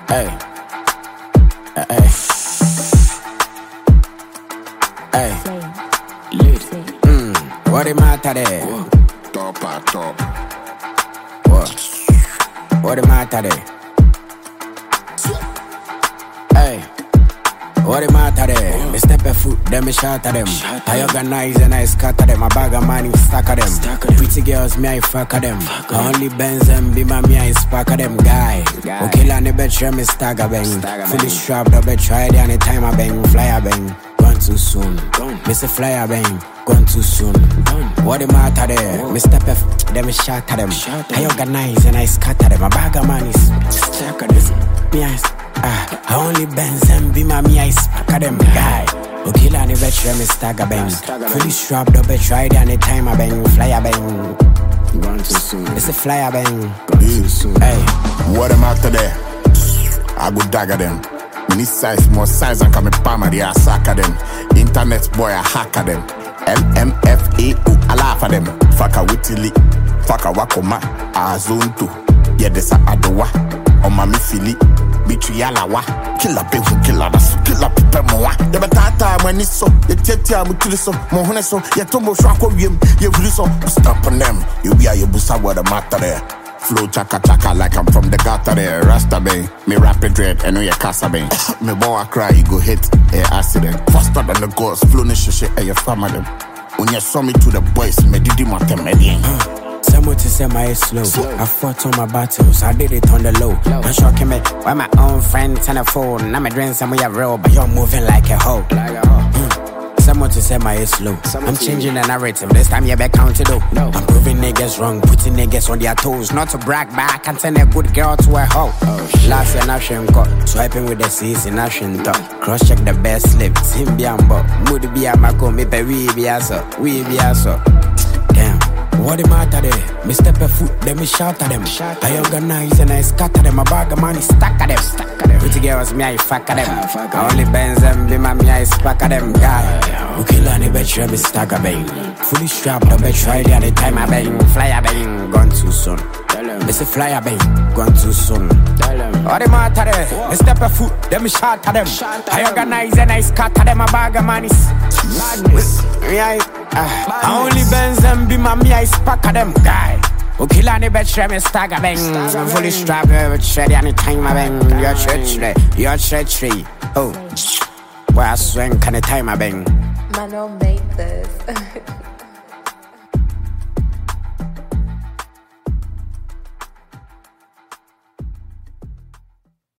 Hey, hey, hey, lit. What the matter there? Top. What the matter there? Hey, what the matter there? Me step a foot, then me shot at them. I organize and I scatter them. I bag of money, stack of them. Pretty girls, me I fuck of them. I only Benz and be my me I spark of them. Guy, okay, la ne bet me stagger bang. Fully strapped, I bet try it anytime I bang. Flyer bang, gone too soon. Miss a flyer bang, gone too soon. What the matter there? Me step a foot, then me shot at them. I organize and I scatter them. I bag of money, stack of them. Me I only Benz and be my me I spark of them. Guy, okay, la ne bet me stagger bang. Fully strapped, I bet try it anytime I bang. Flyer bang, Gone too soon. it's a flyer bang. Gone too soon. Hey, What am after there? I go dagger them. Mini size, more size, and come a palmer, they are sack of them. Internet boy, I hack of them. LMFAO, I laugh at them. Faka witty, faka wakoma, a zone 2. Yeah, this a adowa. On my mifili, bitri yalawa. Killer people, killer us, killer people moa. The batata when it's so, the tetia mutiliso, mohoneso, yetomo shako yim, you so stop on them. You be a busa what the matter there. Flow chaka like I'm from the gutter there. Rasta bang, me rapid dread, and no ya casa bang. Me boy cry, you go hit a accident. Faster than the ghost, flow ni shit and your family. When you saw me to the boys, me did him at them. someone to say my slow. I fought on my battles, I did it on the low. I'm shocking me, why my own friends on the phone. I'm a drink some way real, but you're moving like a hoe. Someone to say my slow. I'm changing the narrative. This time you back counted up. I'm proving niggas wrong, putting niggas on their toes. Not to brag, but I can turn a good girl to a hoe. Last year, Nation got swiping with the C's in Nation top. Cross check the best slip. Tim Biambo, Moody be a Mako, me pay we be aso. Damn. What the matter there? Me step a foot, then me shout at them. I organize and I scatter them. I bag of money, stack at them. Pretty girls, me I fuck at them. I only Benz and be my me I spark at them. Guy, okay, Lani bet me stagger bang. Fully strapped, I bet try it anytime I bang. Flyer bang, gone too soon. Miss a flyer bang, gone too soon. What the matter there? Me step a foot, then me shout at them. I organize and I scatter them. I bag of money. Madness. I only Benz and be my me I spark at them. Guy, okay, Lani bet me stagger bang. I'm fully strapped, shred anytime I bang. You're treachery. Oh, where I swing, can I time I bang? Mano made this.